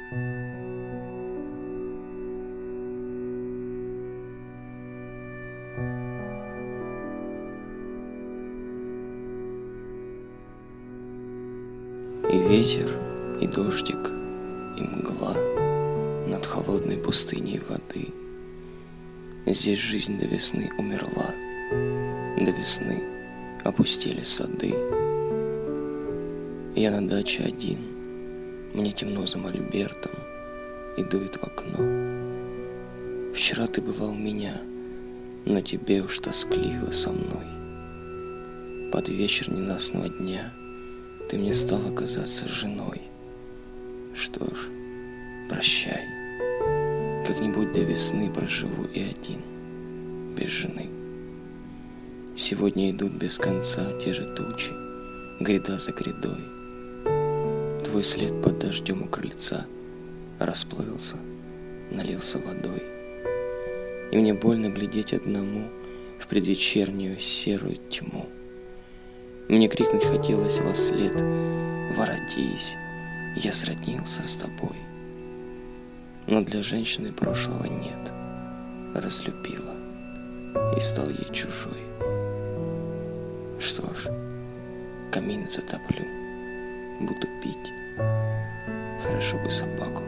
И ветер, и дождик, и мгла над холодной пустыней воды. Здесь жизнь до весны умерла, до весны опустели сады. Я на даче один, мне темно за мольбертом, и дует в окно. Вчера ты была у меня, но тебе уж тоскливо со мной. Под вечер ненастного дня ты мне стала казаться женой. Что ж, прощай, как-нибудь до весны проживу и один, без жены. Сегодня идут без конца те же тучи, гряда за грядой. Твой след под дождем у крыльца расплылся, налился водой. И мне больно глядеть одному в предвечернюю серую тьму. Мне крикнуть хотелось вослед: воротись, я сроднился с тобой. Но для женщины прошлого нет, разлюбила и стал ей чужой. Что ж, камин затоплю, буду пить, хорошо бы собаку